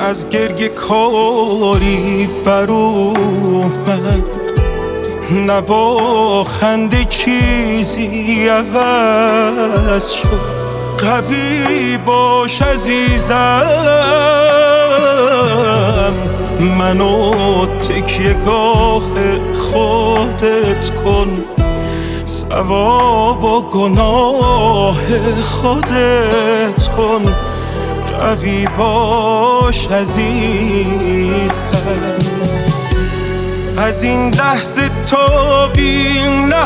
از گریه کاری بر اومد، نه با خنده چیزی عوض شد. قوی باش عزیزم، منو تکیه گاه خودت کن، ثواب و گناه خودت کن. قوی باش عزیزم، از این لحظه تا بی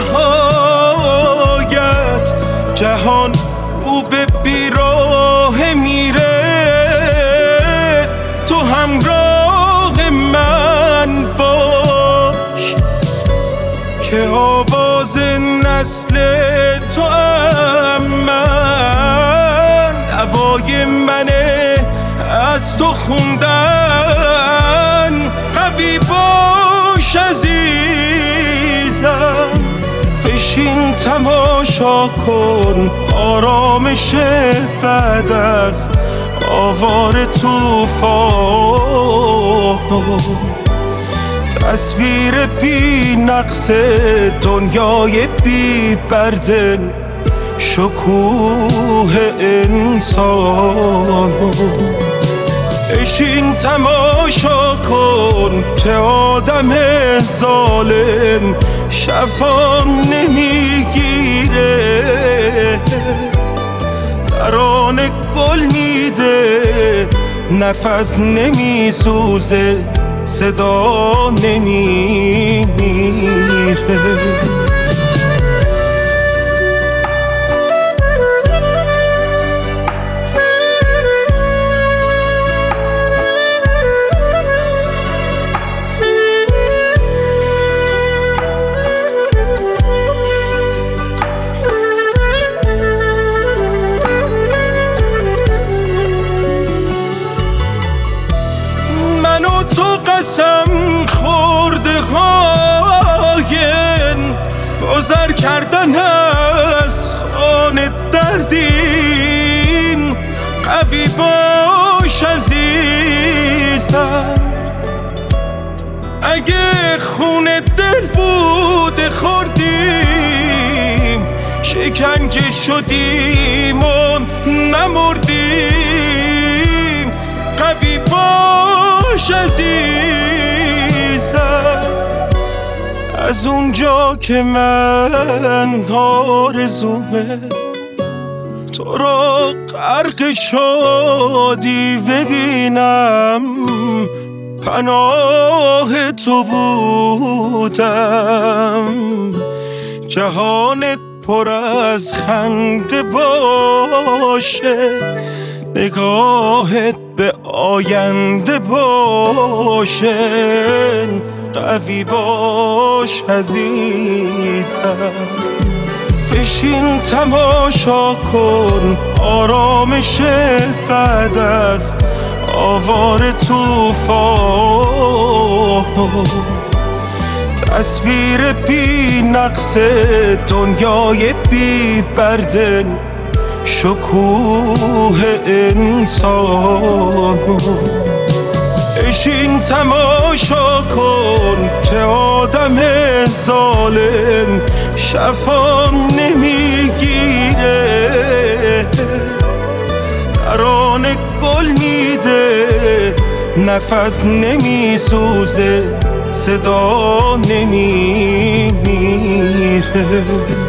نهایت جهان او به بیراه میره. تو همراه من باش که آواز نسل تو هم من، دوای منه از تو خوندن. قوی باش عزیزم، بشین تماشا کن آرامش بعد از آوار طوفان. تصویر بی نقص دنیای بی بردن، شکوه انسان. بشین تماشا کن که آدم ظالم شفا نمیگیره، ترانه گل میده نفس نمیسوزه، صدا نمیمیره. تو قسم خورده خواهن گذر کردن از خانه دردیم. قوی باش عزیزم، اگه خون دل بود خوردیم، شکنجه شدیم و نمردیم. قوی باش عزیزم، از اونجا که من آرزومه تو را غرق شادی ببینم، پناه تو بودم. جهانت پر از خنده باشه، نگاهت به آینده باشه. قوی باش عزیزم، بشین تماشا کن آرامش بعد از آوار طوفان. تصویر بی نقص دنیای بی بردن، شکوه انسان. بشین تماشا کن که آدم ظالم شفا نمیگیره، ترانه گل میده نفس نمیسوزه، صدا نمیمیره.